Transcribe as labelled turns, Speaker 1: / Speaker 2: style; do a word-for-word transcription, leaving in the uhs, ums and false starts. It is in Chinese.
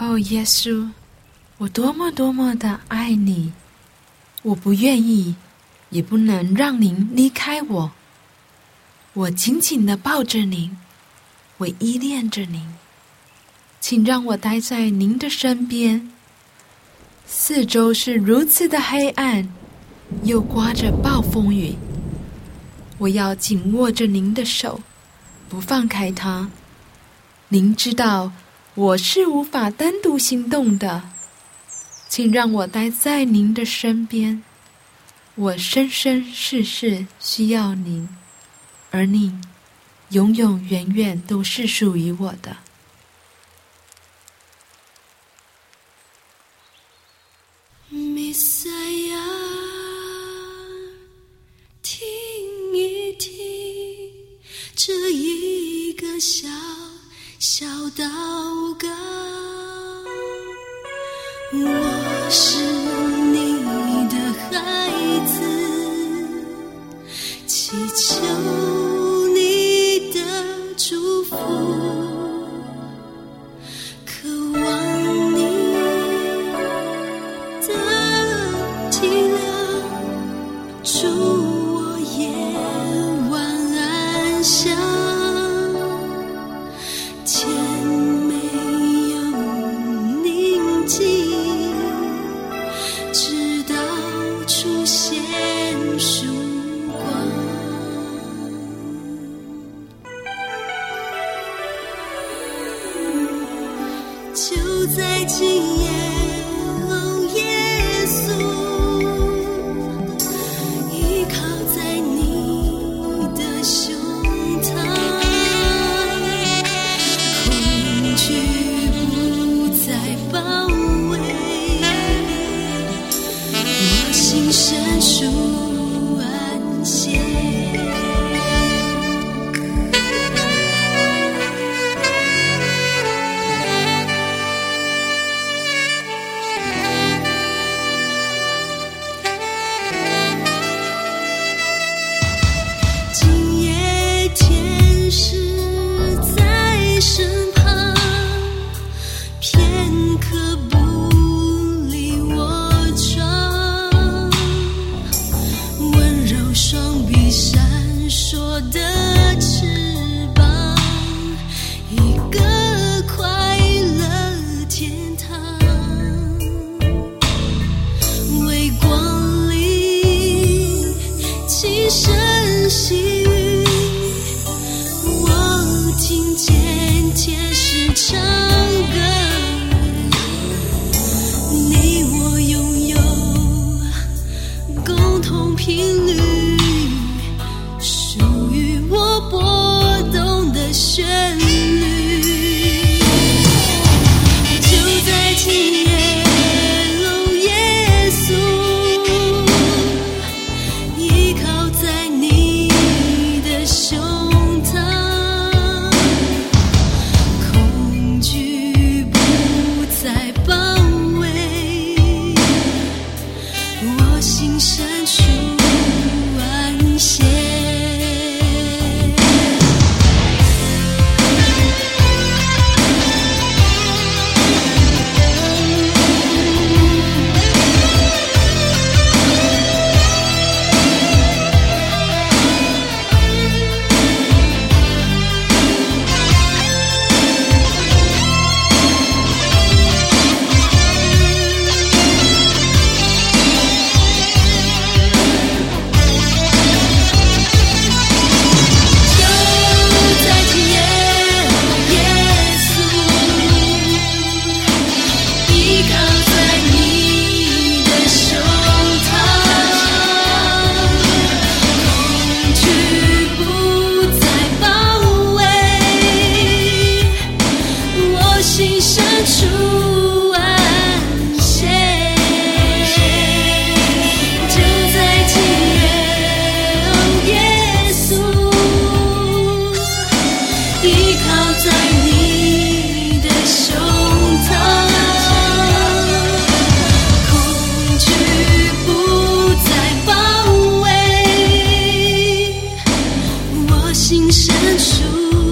Speaker 1: 哦，耶稣，我多么多么的爱你，我不愿意，也不能让您离开我。我紧紧地抱着您，我依恋着您，请让我待在您的身边。四周是如此的黑暗，又刮着暴风雨，我要紧握着您的手，不放开它。您知道我是无法单独行动的，请让我待在您的身边。我生生世世需要您，而你永永远远都是属于我的。
Speaker 2: 弥赛亚，听一听这一个小小祷告，我是你的孩子，祈求你的祝福，渴望你的体谅，祝我夜晚安详。天没有宁静，直到出现曙光。就在今夜，哦，耶稣，依靠在你的胸膛，恐惧不再包围，我心深处安歇。今夜天使在身旁，片刻不离我窗，温柔双臂闪烁的翅膀，一个快乐天堂，微光里轻声细语，我听见天使唱歌，你我拥有共同频率，属于我波动的旋律。就在今夜，哦，耶稣，依靠在你的胸膛，恐惧不再包围，我心深处安歇。心深处